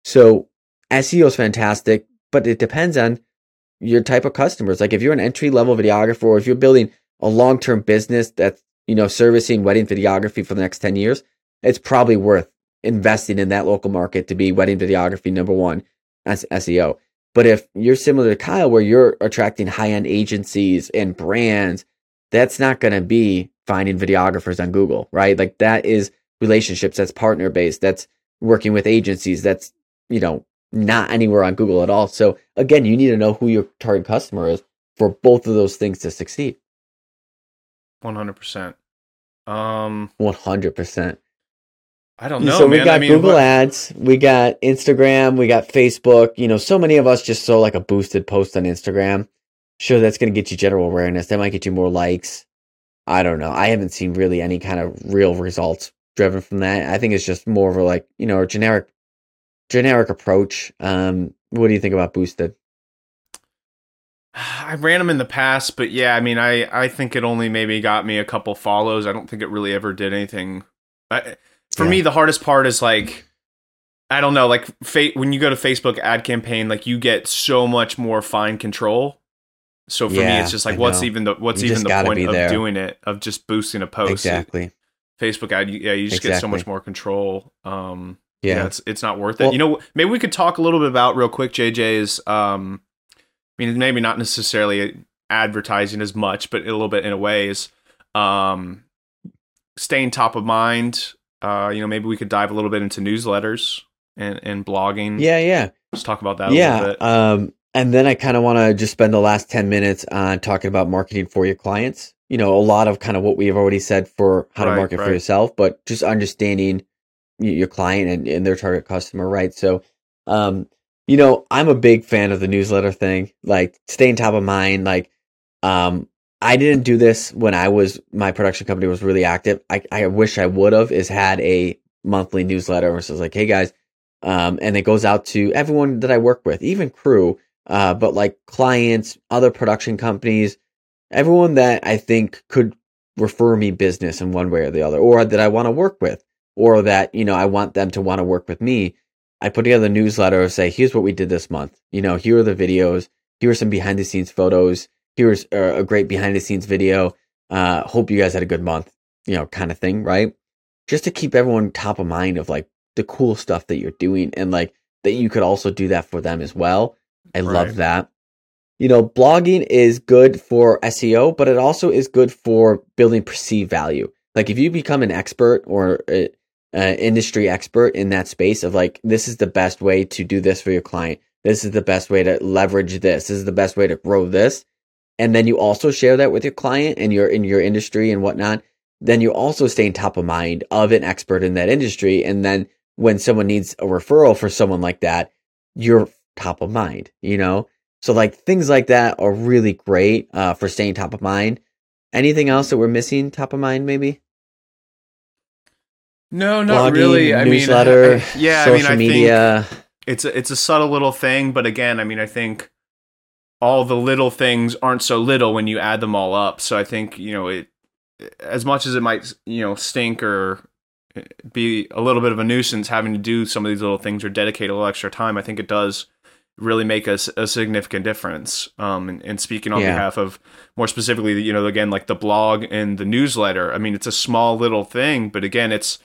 So S E O is fantastic, but it depends on your type of customers. Like if you're an entry level videographer, or if you're building a long-term business that's, you know, servicing wedding videography for the next ten years, it's probably worth investing in that local market to be wedding videography number one as S E O. But if you're similar to Kyle, where you're attracting high-end agencies and brands, that's not going to be finding videographers on Google, right? Like that is relationships, that's partner-based, that's working with agencies, that's, you know, not anywhere on Google at all. So again, you need to know who your target customer is for both of those things to succeed. one hundred percent. Um, one hundred percent. I don't know, so man. we got I mean, Google what... Ads, we got Instagram, we got Facebook. You know, so many of us just saw like a boosted post on Instagram. sure, that's going to get you general awareness. That might get you more likes. I don't know. I haven't seen really any kind of real results driven from that. I think it's just more of a like, you know, a generic, generic approach. Um, what do you think about Boosted? I ran them in the past, but yeah, I mean, I, I think it only maybe got me a couple follows. I don't think it really ever did anything. I, for yeah. me, the hardest part is like, I don't know, like fa- when you go to Facebook ad campaign, like you get so much more fine control. So for yeah, me, it's just like, what's even the what's you even the point of there. doing it, of just boosting a post? Exactly. Facebook ad, yeah, you just exactly. get so much more control. Um, yeah. yeah, it's it's not worth it. Well, you know, maybe we could talk a little bit about real quick, J J, is, um, I mean, maybe not necessarily advertising as much, but a little bit in a way is um, staying top of mind. Uh, you know, maybe we could dive a little bit into newsletters and, and blogging. Yeah, yeah. Let's talk about that a yeah, little bit. Um, and then I kind of want to just spend the last ten minutes on talking about marketing for your clients. You know, a lot of kind of what we have already said for how right, to market right. for yourself, but just understanding your client and, and their target customer, right? So, um, you know, I'm a big fan of the newsletter thing, like staying top of mind. Like, um, I didn't do this when I was, my production company was really active. I, I wish I would have is had a monthly newsletter where it's like, hey guys, um, and it goes out to everyone that I work with, even crew, uh, but like clients, other production companies, everyone that I think could refer me business in one way or the other, or that I want to work with, or that, you know, I want them to want to work with me. I put together a newsletter and say, here's what we did this month. You know, here are the videos. Here are some behind the scenes photos. Here's a great behind the scenes video. Uh, hope you guys had a good month, you know, kind of thing, right? Just to keep everyone top of mind of like the cool stuff that you're doing and like that you could also do that for them as well. I right. love that. You know, blogging is good for S E O, but it also is good for building perceived value. Like if you become an expert or a, Uh, industry expert in that space of like, this is the best way to do this for your client. This is the best way to leverage this. This is the best way to grow this. And then you also share that with your client and your in your industry and whatnot. Then you also stay top of mind of an expert in that industry. And then when someone needs a referral for someone like that, you're top of mind, you know? So like things like that are really great uh, for staying top of mind. Anything else that we're missing top of mind maybe? No, not Blogging, really. I newsletter, mean, I, yeah, social I mean, I media. think it's a, it's a subtle little thing, but again, I mean, I think all the little things aren't so little when you add them all up. So I think, you know, it, as much as it might, you know, stink or be a little bit of a nuisance having to do some of these little things or dedicate a little extra time, I think it does really make a, a significant difference. Um, and, and speaking on yeah. behalf of more specifically, you know, again, like the blog and the newsletter, I mean, it's a small little thing, but again, it's,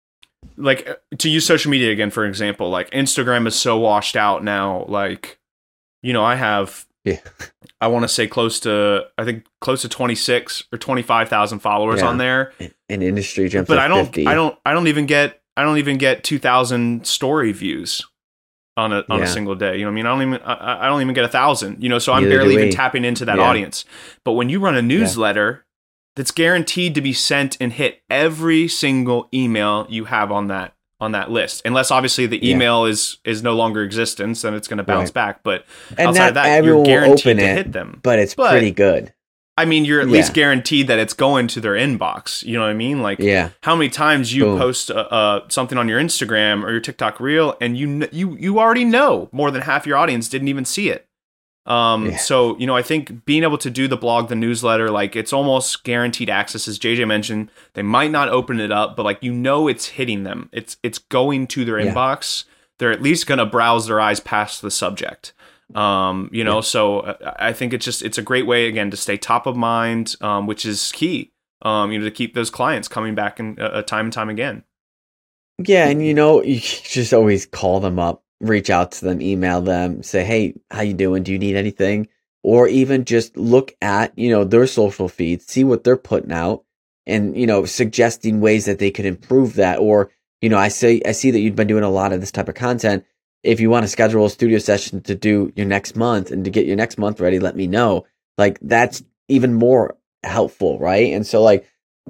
like to use social media again, for example, like Instagram is so washed out now. Like, you know, I have, yeah. I want to say close to, I think close to twenty-six or twenty-five thousand followers yeah. on there. An industry jumps, but like I don't, fifty. I don't, I don't even get, I don't even get two thousand story views on a on yeah. a single day. You know what I mean? I don't even, I, I don't even get a thousand. You know, so I'm Neither barely even we. tapping into that yeah. audience. But when you run a newsletter. Yeah. That's guaranteed to be sent and hit every single email you have on that on that list, unless obviously the email yeah. is is no longer existence, then it's going to bounce right. back. But and outside of that, you're guaranteed to hit them. But it's but, pretty good. I mean, you're at yeah. least guaranteed that it's going to their inbox. You know what I mean? Like, yeah. how many times you Boom. post uh, uh, something on your Instagram or your TikTok reel, and you you you already know more than half your audience didn't even see it. Um, yeah. So, you know, I think being able to do the blog, the newsletter, like it's almost guaranteed access, as J J mentioned. They might not open it up, but like, you know, it's hitting them. It's, it's going to their yeah. inbox. They're at least going to browse their eyes past the subject. Um, you know, yeah. so I think it's just, it's a great way again to stay top of mind, um, which is key, um, you know, to keep those clients coming back and uh, time and time again. Yeah. And you know, you just always call them up. Reach out to them, email them, say, hey, how you doing? Do you need anything? Or even just look at, you know, their social feeds, see what they're putting out and, you know, suggesting ways that they could improve that. Or, you know, I say, I see that you've been doing a lot of this type of content. If you want to schedule a studio session to do your next month and to get your next month ready, let me know. Like that's even more helpful. Right. And so like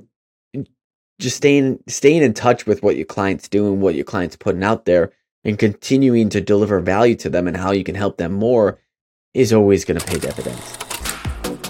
just staying, staying in touch with what your client's doing, what your client's putting out there, and continuing to deliver value to them and how you can help them more is always going to pay dividends.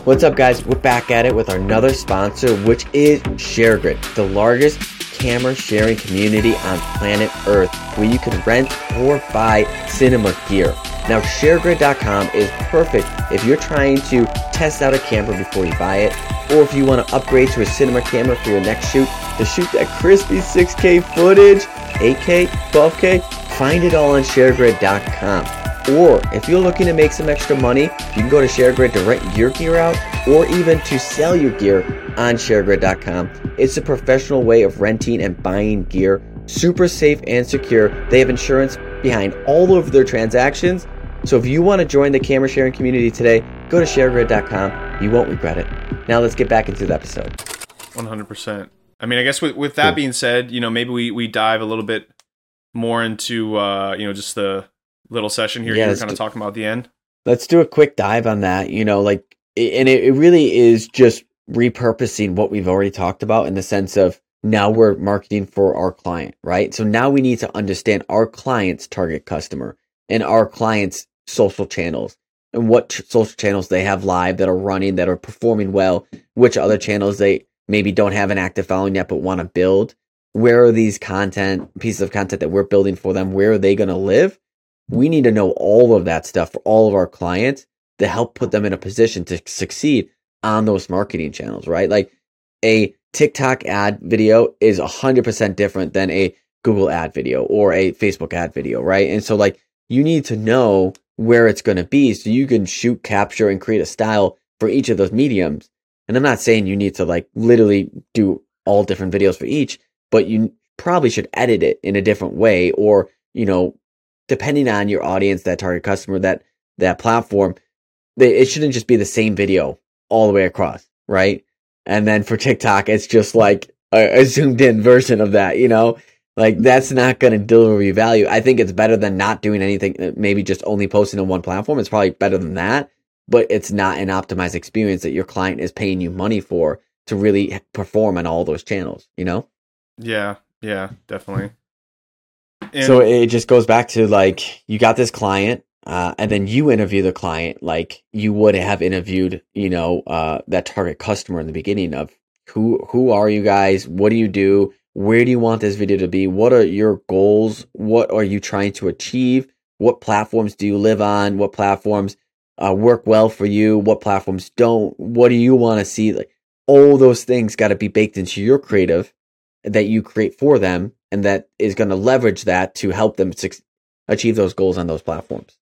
What's up, guys? We're back at it with another sponsor, which is ShareGrid, the largest camera sharing community on planet Earth, where you can rent or buy cinema gear. Now, ShareGrid dot com is perfect if you're trying to test out a camera before you buy it, or if you want to upgrade to a cinema camera for your next shoot to shoot that crispy six K footage, eight K, twelve K. Find it all on ShareGrid dot com. Or if you're looking to make some extra money, you can go to ShareGrid to rent your gear out, or even to sell your gear on ShareGrid dot com. It's a professional way of renting and buying gear, super safe and secure. They have insurance behind all of their transactions. So if you want to join the camera sharing community today, go to ShareGrid dot com. You won't regret it. Now let's get back into the episode. one hundred percent. I mean, I guess with, with that cool. being said, you know, maybe we, we dive a little bit more into, uh, you know, just the little session here yeah, you were kind of talking about at the end. Let's do a quick dive on that, you know, like, and it, it really is just repurposing what we've already talked about in the sense of now we're marketing for our client, right? So now we need to understand our client's target customer and our client's social channels and what ch- social channels they have live that are running, that are performing well, which other channels they maybe don't have an active following yet but want to build. Where are these content, pieces of content that we're building for them? Where are they going to live? We need to know all of that stuff for all of our clients to help put them in a position to succeed on those marketing channels, right? Like a TikTok ad video is one hundred percent different than a Google ad video or a Facebook ad video, right? And so like you need to know where it's going to be so you can shoot, capture, and create a style for each of those mediums. And I'm not saying you need to like literally do all different videos for each, but you probably should edit it in a different way, or, you know, depending on your audience, that target customer, that, that platform, they, it shouldn't just be the same video all the way across, right? And then for TikTok, it's just like a, a zoomed in version of that, you know, like that's not going to deliver you value. I think it's better than not doing anything, maybe just only posting on one platform. It's probably better than that, but it's not an optimized experience that your client is paying you money for to really perform on all those channels, you know? Yeah, yeah, definitely. And so it just goes back to like, you got this client, uh, and then you interview the client like you would have interviewed, you know, uh, that target customer in the beginning of who, who are you guys? What do you do? Where do you want this video to be? What are your goals? What are you trying to achieve? What platforms do you live on? What platforms uh, work well for you? What platforms don't? What do you want to see? Like all those things got to be baked into your creative that you create for them, and that is going to leverage that to help them su- achieve those goals on those platforms.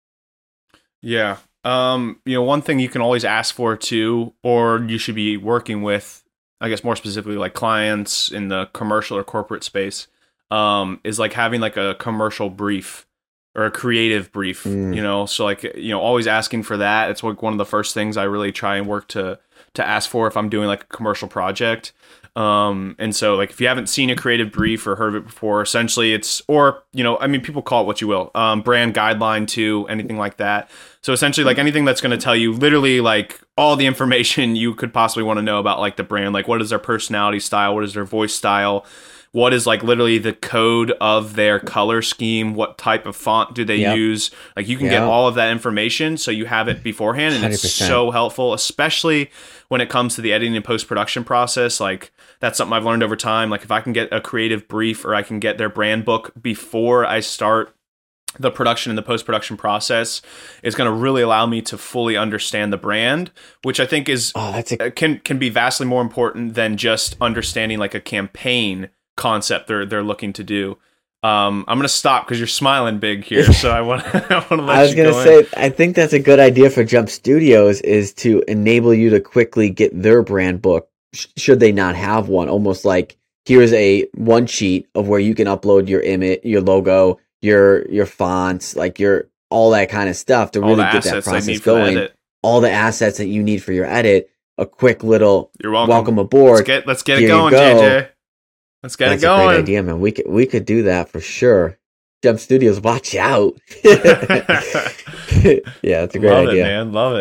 Yeah. Um, you know, one thing you can always ask for too, or you should be working with, I guess more specifically like clients in the commercial or corporate space, um, is like having like a commercial brief or a creative brief, mm. you know? So like, you know, always asking for that. It's like one of the first things I really try and work to, to ask for if I'm doing like a commercial project. Um, and so like, if you haven't seen a creative brief or heard of it before, essentially it's, or, you know, I mean, people call it what you will, um, brand guideline too, anything like that. So essentially like anything that's going to tell you literally like all the information you could possibly want to know about like the brand, like what is their personality style? What is their voice style? What is like literally the code of their color scheme? What type of font do they yep. use? Like you can yep. get all of that information so you have it beforehand, and one hundred percent. It's so helpful, especially when it comes to the editing and post-production process. Like that's something I've learned over time. Like if I can get a creative brief or I can get their brand book before I start the production and the post-production process, is going to really allow me to fully understand the brand, which I think is oh, that's a- can can be vastly more important than just understanding like a campaign concept they're they're looking to do. Um, I'm gonna stop because you're smiling big here, so I want I want to let I was you gonna go say in. I think that's a good idea for Jump Studios, is to enable you to quickly get their brand book sh- should they not have one. Almost like here's a one sheet of where you can upload your image, your logo, your your fonts, like your all that kind of stuff to All really the get that assets I process need for the going. edit. All the assets that you need for your edit. A quick little You're welcome. welcome aboard. Let's get let's get it Here you going, go. J J. Let's get That's it going. a great idea, man. We could we could do that for sure. Jump Studios, watch out. Yeah, that's a great Love idea. it, man. Love it.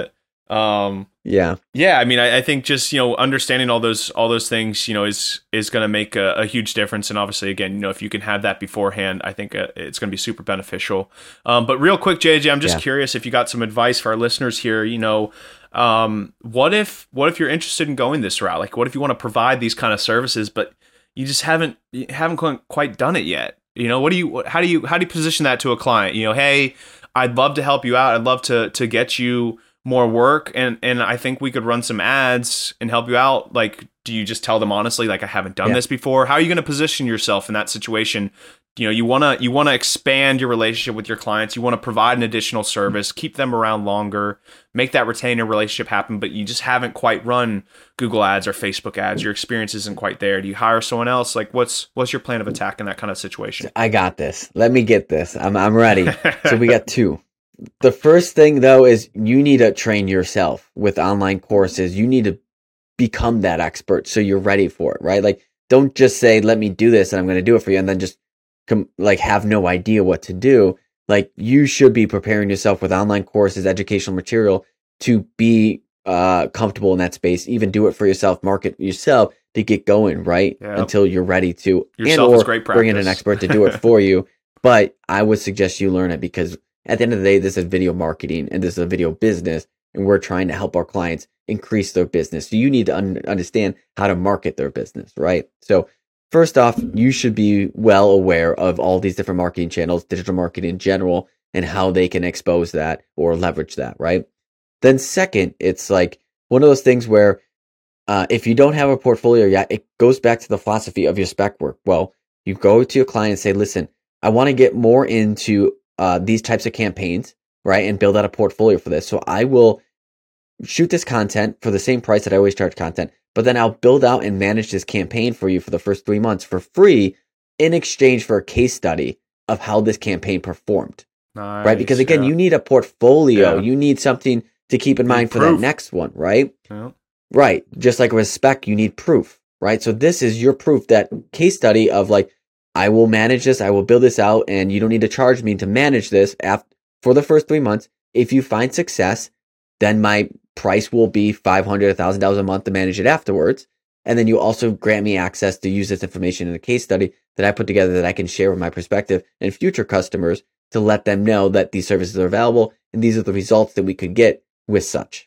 Um, Yeah. yeah, I mean, I, I think just, you know, understanding all those all those things, you know, is is going to make a, a huge difference. And obviously, again, you know, if you can have that beforehand, I think uh, it's going to be super beneficial. Um, but real quick, J J, I'm just Yeah. curious if you got some advice for our listeners here. You know, um, what if what if you're interested in going this route? Like, what if you want to provide these kind of services, but you just haven't you haven't quite- quite done it yet? You know, what do you how do you how do you position that to a client? You know, hey, I'd love to help you out. I'd love to to get you more work, and and I think we could run some ads and help you out. Like, do you just tell them honestly, like, I haven't done Yeah. this before? How are you going to position yourself in that situation? You know, you want to you want to expand your relationship with your clients. You want to provide an additional service, keep them around longer, make that retainer relationship happen, but you just haven't quite run Google ads or Facebook ads. Your experience isn't quite there. Do you hire someone else? Like, what's what's your plan of attack in that kind of situation? I got this. Let me get this. I'm I'm ready. So we got two. The first thing though is you need to train yourself with online courses. You need to become that expert so you're ready for it, right? Like, don't just say, let me do this and I'm going to do it for you, and then just com- like have no idea what to do. Like, you should be preparing yourself with online courses, educational material to be uh, comfortable in that space. Even do it for yourself, market yourself to get going, right? Yeah. Until you're ready to, Yourself and is or great bring in an practice. expert to do it for you. But I would suggest you learn it, because at the end of the day, this is video marketing and this is a video business, and we're trying to help our clients increase their business. So you need to un- understand how to market their business, right? So first off, you should be well aware of all these different marketing channels, digital marketing in general, and how they can expose that or leverage that, right? Then second, it's like one of those things where uh, if you don't have a portfolio yet, it goes back to the philosophy of your spec work. Well, you go to your client and say, listen, I want to get more into uh, these types of campaigns, right? And build out a portfolio for this. So I will shoot this content for the same price that I always charge content, but then I'll build out and manage this campaign for you for the first three months for free in exchange for a case study of how this campaign performed, Nice, right? Because again, yeah. you need a portfolio. Yeah. You need something to keep in Need mind for proof. that next one, right? Yeah. Right. Just like with spec, you need proof, right? So this is your proof, that case study of like, I will manage this, I will build this out, and you don't need to charge me to manage this after, for the first three months. If you find success, then my price will be five hundred dollars, one thousand dollars a month to manage it afterwards. And then you also grant me access to use this information in a case study that I put together that I can share with my prospective and future customers to let them know that these services are available and these are the results that we could get with such.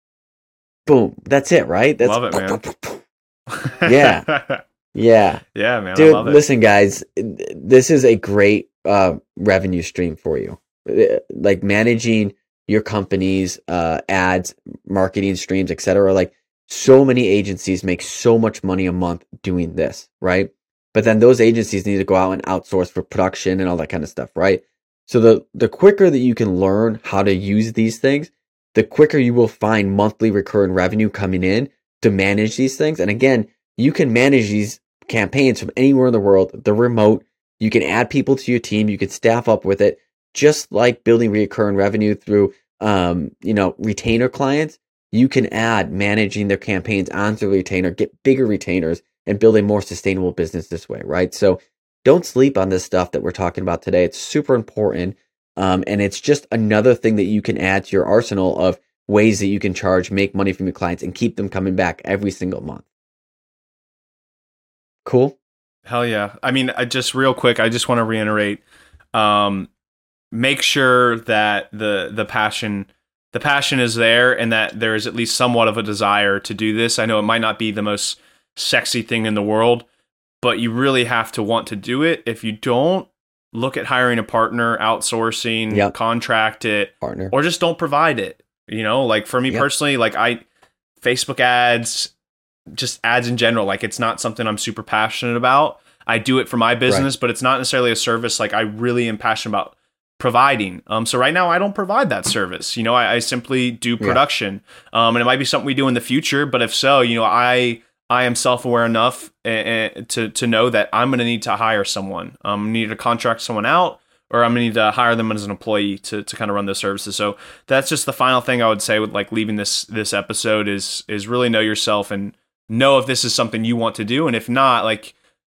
Boom. That's it, right? That's, Love it, man. Yeah. Yeah. Yeah, man. Dude, I love it. listen, guys, this is a great uh, revenue stream for you. Uh, Like managing your company's uh, ads, marketing streams, et cetera. Like, so many agencies make so much money a month doing this, right? But then those agencies need to go out and outsource for production and all that kind of stuff, right? So the the quicker that you can learn how to use these things, the quicker you will find monthly recurring revenue coming in to manage these things. And again, you can manage these campaigns from anywhere in the world. They're remote. You can add people to your team. You can staff up with it, just like building recurring revenue through, um, you know, retainer clients. You can add managing their campaigns onto the retainer, get bigger retainers, and build a more sustainable business this way, right? So don't sleep on this stuff that we're talking about today. It's super important. Um, and it's just another thing that you can add to your arsenal of ways that you can charge, make money from your clients, and keep them coming back every single month. Cool. Hell yeah. I mean, I just real quick, I just want to reiterate, um, make sure that the the passion the passion is there and that there is at least somewhat of a desire to do this. I know it might not be the most sexy thing in the world, but you really have to want to do it. If you don't, look at hiring a partner, outsourcing, Yep. contract it, Partner. or just don't provide it. You know, like for me Yep. personally, like I, Facebook ads, just ads in general, like it's not something I'm super passionate about. I do it for my business, but it's not necessarily a service like I really am passionate about providing. Um, so right now I don't provide that service. You know, I, I simply do production. Um, and it might be something we do in the future, but if so, you know, I I am self-aware enough uh, to to know that I'm going to need to hire someone. I'm going to need to contract someone out, or I'm going to need to hire them as an employee to to kind of run those services. So that's just the final thing I would say with like leaving this this episode is is really know yourself and know if this is something you want to do, and if not, like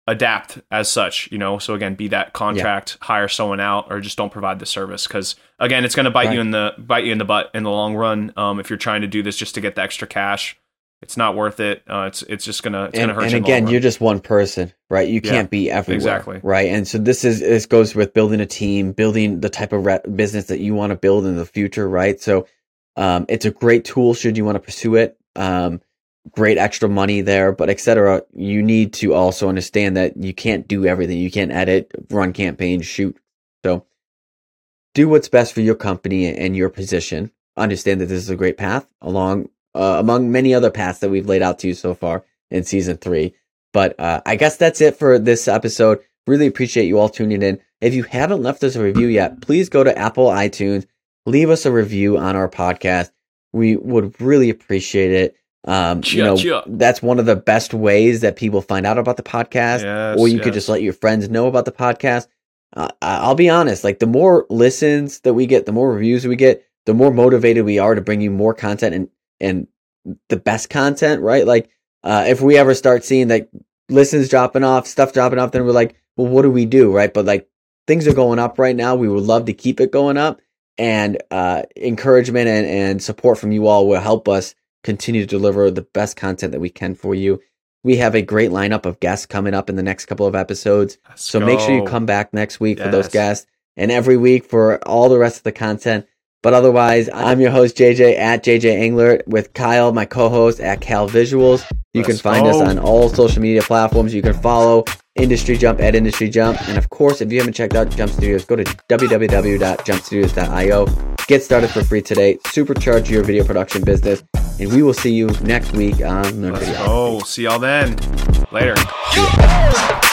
adapt as such, you know. So again, be that contract, yeah. hire someone out, or just don't provide the service, because again, it's going to bite right. you in the bite you in the butt in the long run. Um, if you're trying to do this just to get the extra cash, it's not worth it. Uh, it's it's just gonna it's and, gonna hurt and you. And again, you're just one person, right? You yeah, can't be everywhere, exactly, right? And so this is this goes with building a team, building the type of re- business that you want to build in the future, right? So um, it's a great tool should you want to pursue it. Um, great extra money there, but et cetera. You need to also understand that you can't do everything. You can't edit, run campaigns, shoot. So do what's best for your company and your position. Understand that this is a great path along uh, among many other paths that we've laid out to you so far in season three. But uh, I guess that's it for this episode. Really appreciate you all tuning in. If you haven't left us a review yet, please go to Apple iTunes, leave us a review on our podcast. We would really appreciate it. Um, you know, yeah. that's one of the best ways that people find out about the podcast, yes, or you yes. could just let your friends know about the podcast. Uh, I'll be honest, like the more listens that we get, the more reviews we get, the more motivated we are to bring you more content and, and the best content, right? Like, uh, if we ever start seeing like listens dropping off, stuff dropping off, then we're like, well, what do we do? Right. But like things are going up right now. We would love to keep it going up, and, uh, encouragement and, and support from you all will help us continue to deliver the best content that we can for you. We have a great lineup of guests coming up in the next couple of episodes. Let's so go. Make sure you come back next week yes. for those guests, and every week for all the rest of the content. But otherwise, I'm your host, J J, at J J Engler, with Kyle, my co-host, at Cal Visuals. You Let's can find go. us on all social media platforms. You can follow Industry Jump at Industry Jump. And of course, if you haven't checked out Jump Studios, go to w w w dot jump studios dot i o. Get started for free today. Supercharge your video production business. And we will see you next week on Learn Video. Oh, see y'all then. Later.